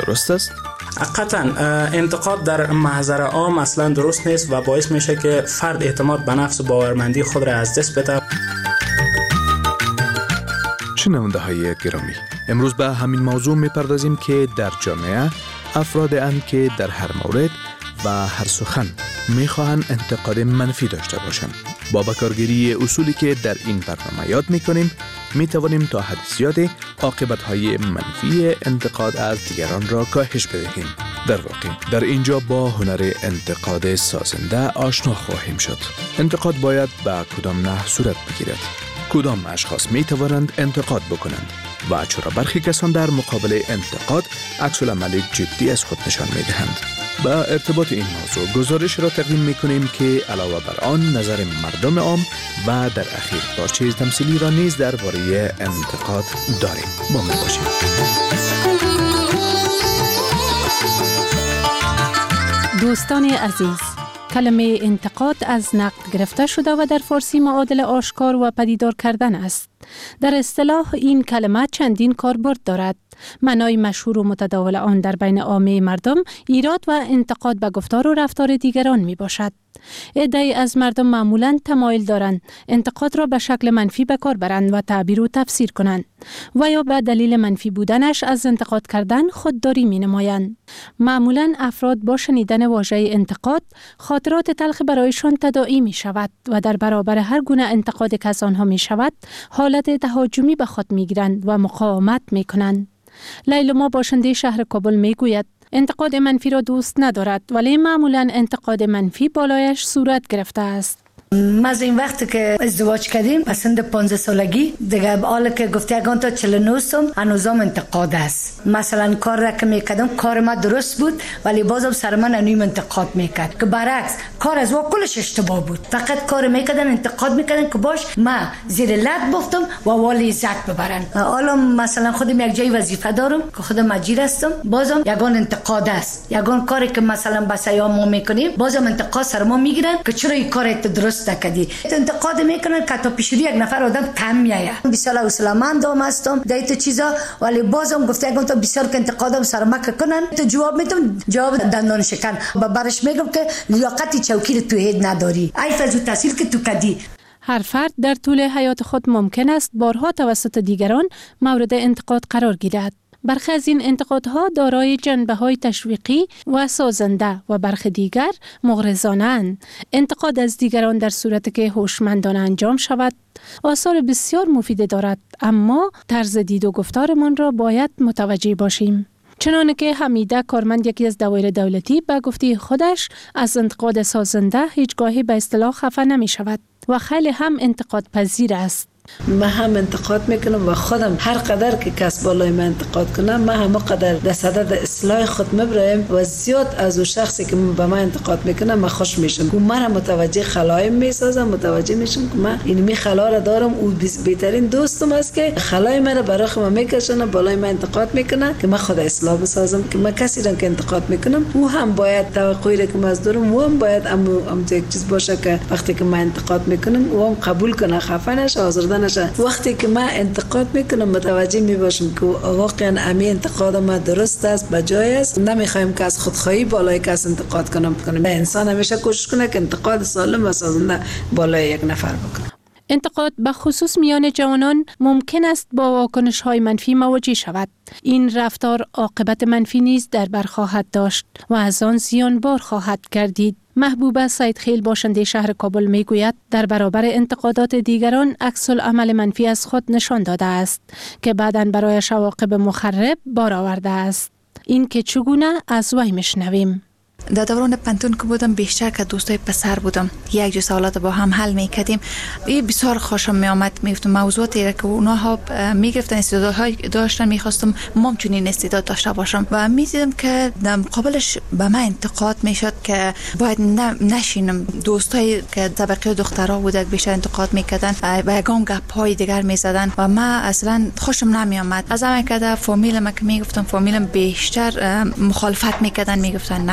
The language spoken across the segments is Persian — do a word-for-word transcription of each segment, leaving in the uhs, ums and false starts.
درست است؟ قطعا انتقاد در محضر عام اصلا درست نیست و باعث میشه که فرد اعتماد به نفس و باورمندی خود را از دست بده. شنونده های گرامی، امروز به همین موضوع میپردازیم که در جامعه افراد اند که در هر مورد و هر سخن میخواهند انتقاد منفی داشته باشند. با بکارگیری اصولی که در این برنامه یاد میکنیم میتوانیم تا حد زیادی عاقبت‌های منفی انتقاد از دیگران را کاهش بدهیم. در واقع در اینجا با هنر انتقاد سازنده آشنا خواهیم شد. انتقاد باید به کدام نحو صورت بگیرد؟ کدام اشخاص می توانند انتقاد بکنند و چرا برخی کسان در مقابل انتقاد عکس العمل جدی از خود نشان می دهند؟ با ارتباط این موضوع گزارش را تقدیم می کنیم که علاوه بر آن نظر مردم عام و در اخیر پارچه تمثیلی را نیز درباره انتقاد داریم. با من باشید. دوستان عزیز، کلمه انتقاد از نقد گرفته شده و در فارسی معادل آشکار و پدیدار کردن است. در اصطلاح این کلمه چندین کاربرد دارد. معنای مشهور و متداول آن در بین عامه مردم ایراد و انتقاد به گفتار و رفتار دیگران می باشد. عده‌ای از مردم معمولاً تمایل دارند انتقاد را به شکل منفی به کار برند و تعبیر و تفسیر کنند و یا به دلیل منفی بودنش از انتقاد کردن خودداری می نمایند. معمولاً افراد با شنیدن واژه انتقاد خاطرات تلخ برایشان تداعی می شود و در برابر هر گونه انتقاد که از آنها می شود حالت تهاجمی به خود می گیرند و مقاومت می کنند. لیلما باشنده شهر کابل می گوید انتقاد منفی را دوست ندارد، ولی معمولاً انتقاد منفی بالایش صورت گرفته است. ما از این وقت که ازدواج کردیم از سن پانزده سالگی دیگه حالا که گفته اگان تا چهل و نه سم هنوزم انتقاد است. مثلا کار را که میکردم کار ما درست بود ولی بازم سر من انویم انتقاد میکرد که برعکس کار از واقعش اشتباه بود. فقط کار میکردن انتقاد میکردن که باش ما زیر لط بافتم و والی عزت ببرن. حالا مثلا خودم یک جای وظیفه دارم که خودم اجیر هستم، بازم یگان انتقاد است. یگان کاری که مثلا بسیار ما میکنیم بازم انتقاد سر ما میگیرن که چرا این کارت درست نکردی. انتقاد میکنن که تا پیشوری یک نفر آدم کم میایه. بسیار حوصله‌مند هستم دیت چیزا، ولی بازم گفته اگه تو بسیار که انتقادم سر ما کنن تو جواب میدم جواب دندان شکن. با برش میگم که لیاقت چوکی تو هید نداری. ای فزو تحصیل که تو کردی. هر فرد در طول حیات خود ممکن است بارها توسط دیگران مورد انتقاد قرار گیرد. برخی از این انتقادها دارای جنبه‌های تشویقی و سازنده و برخی دیگر مغرضانه‌اند. انتقاد از دیگران در صورتی که هوشمندانه انجام شود آثار بسیار مفید دارد، اما طرز دید و گفتارمان را باید متوجه باشیم. چنانه که حمیده کارمند یکی از دوایر دولتی به گفته خودش از انتقاد سازنده هیچگاهی به اصطلاح خفه نمی شود و خیلی هم انتقاد پذیر است. من هم انتقاد میکنم و خودم هر قدر که کس بالای من انتقاد کنم من هم قدر در صدد اصلاح خود مبرایم و زیاد از اون شخصی که به من انتقاد میکنه من خوش میشم. و من متوجه خلایم میسازم، متوجه میشم که من این می خلا را دارم و بهترین دوستم است که خلای من را برای خودم میکشونه، بالای من انتقاد میکنه که من خود اصلاح بسازم. که من کسی را که انتقاد میکنم او هم باید توقعی را که من از دارم او هم باید ام ام یک چیز باشه که وقتی که من انتقاد میکنم او هم قبول کنه، خفه نشه، آزرده نشه. وقتی که من انتقاد میکنم متوجه میباشم که واقعا امی انتقاد ما درست است، بجای است. نمیخوایم که از خودخواهی بالای کس انتقاد کنم کنم. انسان همیشه کوشش کنه که انتقاد سالم و سازنده بالای یک نفر بکنه. انتقاد به خصوص میان جوانان ممکن است با واکنش‌های منفی مواجه شود. این رفتار عاقبت منفی نیز در بر خواهد داشت و از آن زیان بار خواهد گردید. محبوبه سیدخیل باشنده شهر کابل میگوید در برابر انتقادات دیگران عکس العمل منفی از خود نشان داده است که بعداً برایش عواقب مخرب بار آورده است. این که چگونه از وی میشنویم. در دوران پنتون که بودم بیشتر که دوستای پسر بودم، یک جو سوالات با هم حل میکردیم. این بسیار خوشم میآمد. میگفتم موضوعاتی را که اونها میگرفتن استعدادهای داشتن، میخواستم مام چنین استعداد داشته باشم و میدیدم که در مقابلش به من انتقاد میشد که باید نشینم. دوستای که طبقه دخترها بودن بیشتر انتقاد میکردن و یگان گپ‌های دیگر میزدن و من اصلا خوشم نمیآمد. از همین که فامیلم که میگفتم فامیلم بیشتر مخالفت میکردن، میگفتن نه خیر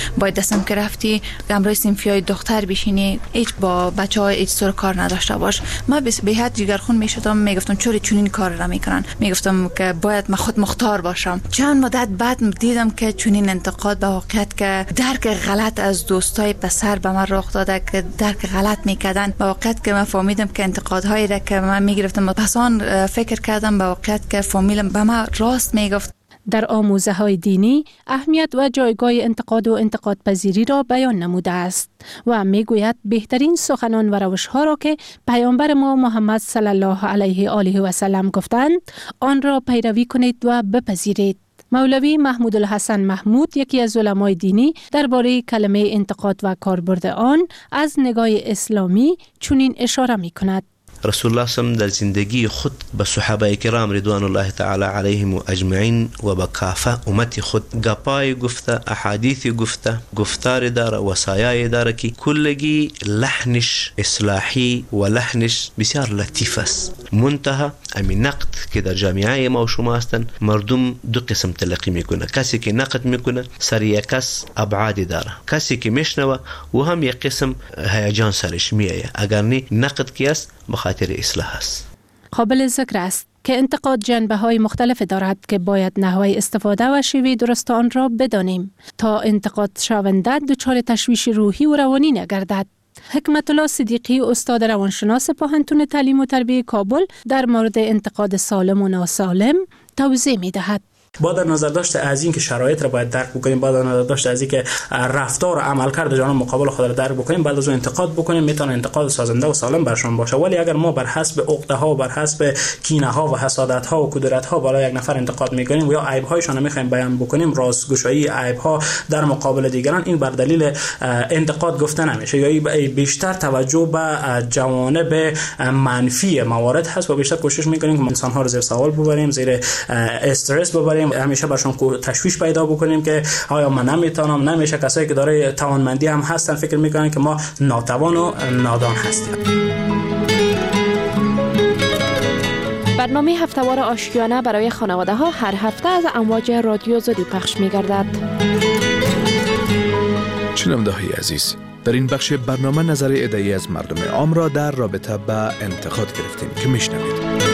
باید دستم که رفتی امروز سینفیای دختر بشینی هیچ با بچه ها هیچ طور کار نداشته باش. ما به حد جگرخون میشدم، میگفتم چرا چنین کار را میکنن، میگفتم که باید من خود مختار باشم. چند مدت بعد دیدم که چنین انتقاد به واقعیت که درک غلط از دوستای پسر به من رخ داده که درک غلط میکردن. به واقعیت که من فهمیدم که انتقادهایی را که من میگرفتم پسان فکر کردم به واقعیت که فامیلم به من راست میگفت. در آموزه های دینی اهمیت و جایگاه انتقاد و انتقاد پذیری را بیان نموده است و میگوید بهترین سخنان و روش ها را که پیامبر ما محمد صلی الله علیه آله و سلم گفتند آن را پیروی کنید و بپذیرید. مولوی محمود الحسن محمود یکی از علمای دینی درباره کلمه انتقاد و کاربرد آن از نگاه اسلامی چنین اشاره می کند. رسول الله صلی در زندگی خود به صحابه کرام رضوان الله تعالی علیهم اجمعین و به کافه امت خود گپای گفته، احادیث گفته، گفتار داره، وصایای داره که کلگی لحنش اصلاحی و لحنش بسیار لطیف است. منتها امی نقد که در جامعه ما و شما هستن مردم دو قسم تلقی میکنه. کسی که نقد میکنه سر یک کس ابعاد داره، کسی که میشنوه و هم یک قسم هیجان سرش میایه، اگر نه نقد کی است بخاطر اصلاح است. قابل ذکر است که انتقاد جنبه های مختلف دارد که باید نحوه استفاده و شیوه درست آن را بدانیم تا انتقاد شونده دچار تشویش روحی و روانی نگردد. حکمت الله صدیقی استاد روانشناس پوهنتون تعلیم و تربیت کابل در مورد انتقاد سالم و ناسالم توضیح می دهد. با در نظر داشته از این که شرایط را باید درک بکنیم، با در نظر داشته از این که رفتار و عملکرد جانب مقابل خود را درک بکنیم، بعد از اون انتقاد بکنیم، میتونه انتقاد سازنده و سالم برشون باشه. ولی اگر ما بر حسب عقده ها و بر حسب کینه ها و حسادت ها و کدورت ها بالای یک نفر انتقاد میکنیم و یا عیب هایشان رو میخوایم بیان بکنیم، راستگوشایی عیب ها در مقابل دیگران، این بر دلیل انتقاد گفته نمیشه. یا بیشتر توجه به جوانب منفی موارد هست و بیشتر کوشش میکنیم که انسان ها رو زیر سوال ببریم، زیر استرس ببریم، همیشه برشون تشویش پیدا بکنیم که آیا من نمیتونم. نمیشه. کسایی که داره توانمندی هم هستن فکر میکنن که ما ناتوان و نادان هستیم. برنامه هفته‌وار آشیانه برای خانواده ها هر هفته از امواج رادیو زودی پخش می‌گردد. شنونده های عزیز، در این بخش برنامه نظر عده‌ای از مردم عام را در رابطه با انتقاد گرفتیم که میشنوید.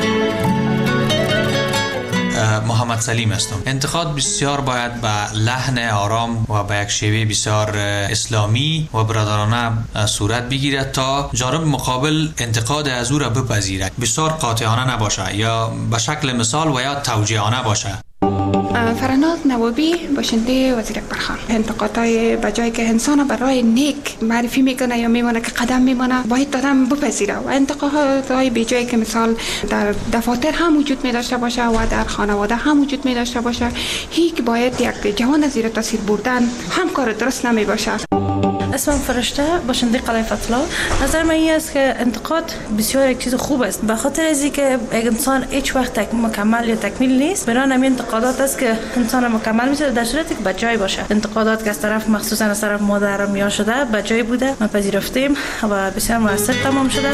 محمد سلیم هستم. انتقاد بسیار باید به لحن آرام و به یک شیوه بسیار اسلامی و برادرانه صورت بگیرد تا جانب مقابل انتقاد از او را بپذیرد. بسیار قاطعانه نباشه یا به شکل مثال و یا توجیهانه باشه. فرناز نوابی باشنده وزیر اکبرخان. انتقادهای بجای که انسان برای نیک معرفی میکنه یا میمونه که قدم میمونه باید آدم بپذیره و انتقادهای بجای که مثال در دفاتر هم وجود می داشته باشه و در خانواده هم وجود می داشته باشه، هیچ باید یک جوان زیر تاثیر بردن هم کار درست نمی باشه. اسمم فرشته باشنده قلعه فتلا. نظر من این است که انتقاد بسیار یک چیز خوب است، به خاطر از اینکه یک انسان هیچ وقت مکمل یا تکمیل نیست. برای همین انتقادات است که انسان مکمل میشه در صورتی که بجای باشه. انتقادات که از طرف مخصوصا از طرف مادرم یا شده بجای بوده، ما پذیرفتیم و بسیار موثر تمام شده.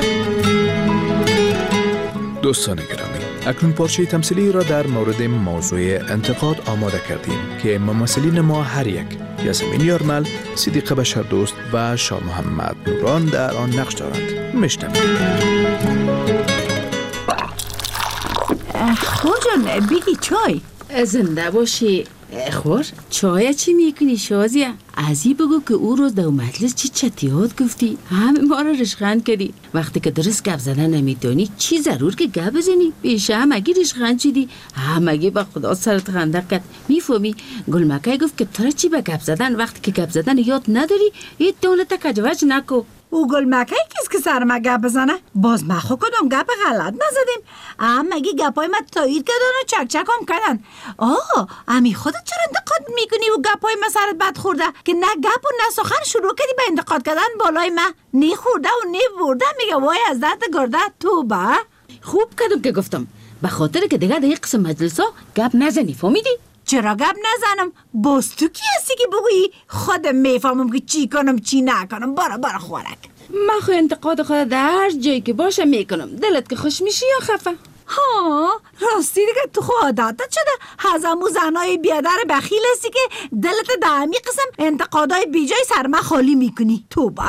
دوستان گرامی، اکنون پارچه تمثیلی را در مورد موضوع انتقاد آماده کردیم که ممثلین ما هر یک، یاسمین یارمل، صدیقه بشردوست و شاه محمد نوران در آن نقش دارند. میشنوید. خور جان بگی چای. زنده باشی. خور چای چی میکنی شازیه؟ ازی بگو که او روز در مجلس چی چتیات گفتی، همه ما را رشخند کردی. وقتی که درست گپ زدن نمیدونی چی ضرور که گپ بزنی؟ بیشه همگی رشخند شدی، همگی با خدا سرت خنده کرد. میفهمی گلمکای گفت که تو چی به گپ زدن وقتی که گپ زدن یاد نداری هیچ دولت کجوج نکو. او گلمکای کس که سر ما گپ بزنه؟ باز ما خو کدام گپ غلط نزدیم. همگی گپای ما تایید کردن و چک چک هم کردن. آه امی خودت چرا انتقاد میکنی و گپای ما سرت بد خورده که نه گپ و نه سخن شروع کردی به انتقاد کردن بالای ما؟ نی خورده و نی برده میگه وای از درد گرده تو با. خوب کردم که گفتم به خاطر که دیگه در یک قسم مجلس ها گپ نزنی. فهمیدی؟ چرا گپ نزنم؟ باز تو کی هستی که بگویی خودم میفهمم که چی کنم چی نکنم؟ برا برا خورک. من خو انتقاد خود در هر جایی که باشه میکنم. دلت که خوش میشی یا خفه؟ ها راستی دیگه تو خود عادتت شده از امو زنای بیادر بخیل هستی که دلت دمی قسم انتقادای بیجای سرما خالی میکنی. توبه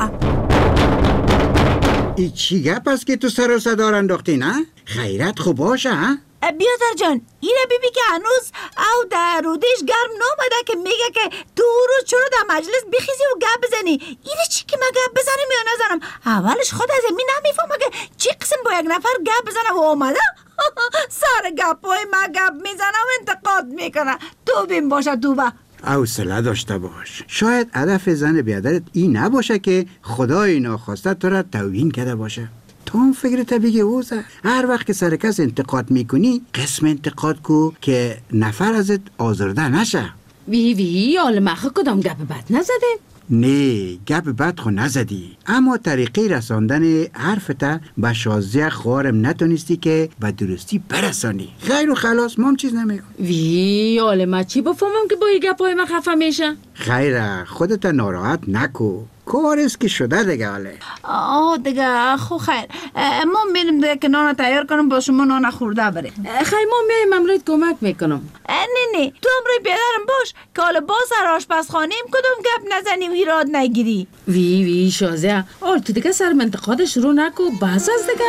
ای چی گپ است که تو سر و صدا انداختی نه؟ خیرت خوب باشه ها؟ بیادر جان اینه بیبی که هنوز او در رودش گرم نامده که میگه که تو روز چرا در مجلس بخیزی و گپ بزنی. اینه چی که من گپ بزنم یا نزنم؟ اولش خود از می نمیفهمه که چی قسم با یک نفر گپ بزنه و آمده سر گپای من گپ میزنه و انتقاد میکنه. تو بین باشه تو با حوصله داشته باش. شاید هدف زن بیادرت این نباشه که خدای ناخواسته تو را توهین کرده باشه. تو هم فکرت بگی اوزه هر وقت که سر کس انتقاد میکنی قسم انتقاد کو که نفر ازت آزرده نشه. وی وی آل مخه کدام گپ بد نزده؟ نه گپ بد خو نزدی، اما طریقه رساندن حرفت به شازده خوارم نتونستی که به درستی برسانی. خیر و خلاص ما هم چیز نمیگم. وی آل ما چی بفهمم که با این گپای من خفه میشه؟ خیره خودت ناراحت نکو، کار است که شده دیگه. حاله آه دیگه خو خیر ما میریم دیگه که نان تیار کنم با شما نان خورده بریم. خیر ما میریم امروز کمک میکنم. نه نه تو امروز بیادرم باش که حالا با سر آشپزخانه ایم کدوم گپ نزنی و ایراد نگیری. وی وی شازه آل تو دیگه سر منتقاد شروع نکو بحث از دیگه.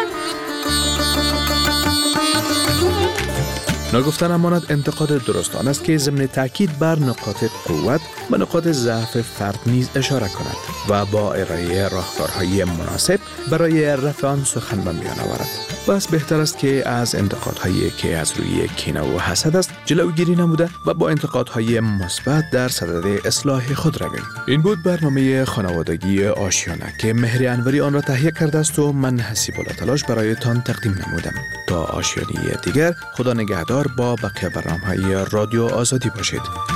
نگفتن امانت انتقاد درستان است که ضمن تاکید بر نقاط قوت و نقاط ضعف فرد نیز اشاره کند و با ارائه راهکارهای مناسب برای رفع آن سخن به میان آورد. بس بهتر است که از انتقادهایی که از روی کینه و حسد است جلوگیری نموده و با انتقادهای مثبت در صدد اصلاح خود رویم. این بود برنامه خانوادگی آشیانه که مهر انوری آن را تهیه کرده است و من حسیب الله تلاش برایتان تقدیم نمودم. تا آشیانی دیگر خدا نگهدار با بقیه برنامه‌های رادیو آزادی باشید.